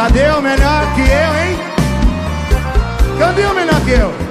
Cadê o melhor que eu, hein? Cadê o melhor que eu?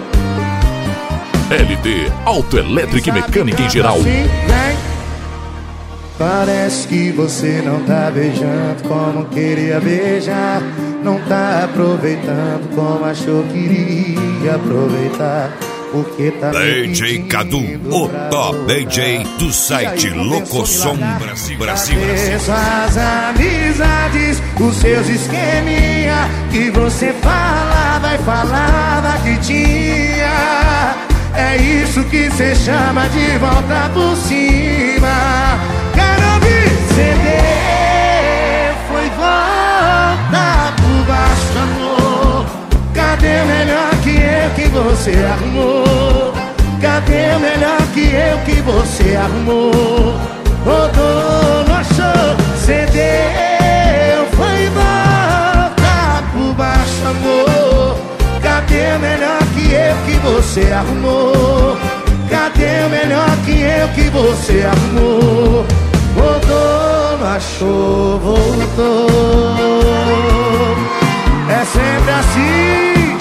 LD, autoelétrica e mecânica em geral. Assim, vem. Parece que você não tá beijando como queria beijar. Não tá aproveitando como achou que iria aproveitar. Porque tá DJ Cadu, o top DJ do site Locosom Brasil. Essas amizades, os seus esqueminha que você falava e falava que tinha. É isso que cê chama de volta por cima. Quero ouvir CD, foi volta por baixo, amor. Cadê o melhor que você arrumou? Cadê o melhor que você arrumou? Rodou, não achou? CD, foi volta por baixo, amor. Cadê o melhor que você arrumou? Cadê o melhor que você arrumou? Voltou, não achou, voltou. É sempre assim.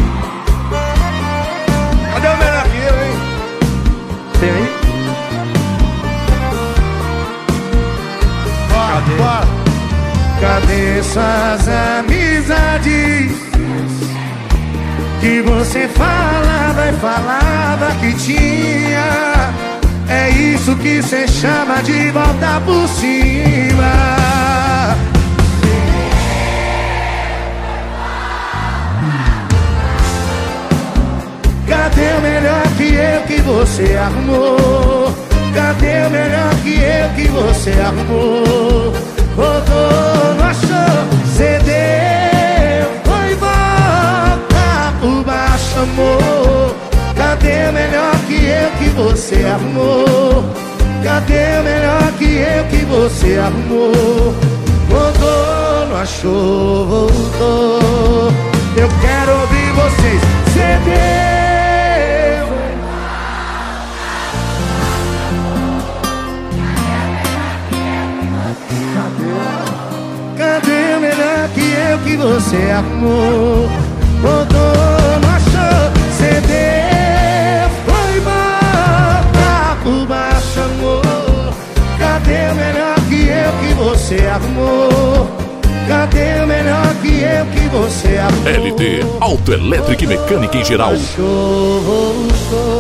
Cadê o melhor que eu, hein? Tem aí? Bora. Cadê suas amizades que você falava e falava que tinha? É isso que cê chama de volta por cima. Cadê o melhor que você arrumou? Cadê o melhor que você arrumou? Rodou, não achou? CD, foi volta por baixo, amor. Cadê o melhor que você arrumou? Cadê o melhor que você arrumou? Voltou, não achou, voltou. Eu quero ouvir vocês. CD. Cadê o melhor que você arrumou? Voltou, não achou? CD, foi volta por baixo, amor. Cadê o melhor que você arrumou? Cadê o melhor que você arrumou? LD, autoelétrica e mecânica em geral. Achou, voltou.